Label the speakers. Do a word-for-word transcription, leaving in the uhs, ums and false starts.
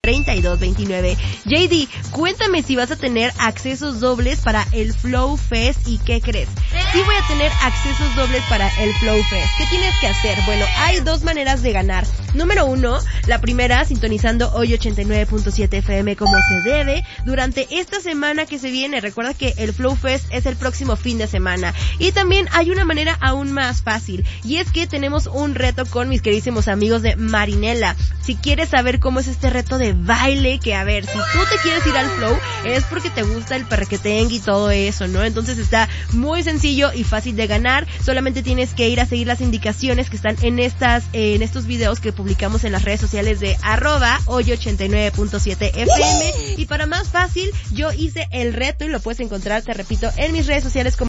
Speaker 1: treinta y dos veintinueve. J D, cuéntame si vas a tener accesos dobles para el Flow Fest y ¿qué crees? Sí voy a tener accesos dobles para el Flow Fest. ¿Qué tienes que hacer? Bueno, hay dos maneras de ganar. Número uno, la primera, sintonizando hoy ochenta y nueve punto siete F M como se debe. Durante esta semana que se viene, recuerda que el Flow Fest es el próximo fin de semana. Y también hay una manera aún más fácil, y es que tenemos un reto con mis queridísimos amigos de Marinela. Si quieres saber cómo es este reto de baile, que a ver, si tú te quieres ir al Flow, es porque te gusta el perrequetengue y todo eso, ¿no? Entonces está muy sencillo y fácil de ganar. Solamente tienes que ir a seguir las indicaciones que están en estas, eh, en estos videos que publicamos en las redes sociales de arroba hoy ochenta y nueve punto siete F M. Y para más fácil, yo hice el reto y lo puedes encontrar, te repito, en mis redes sociales como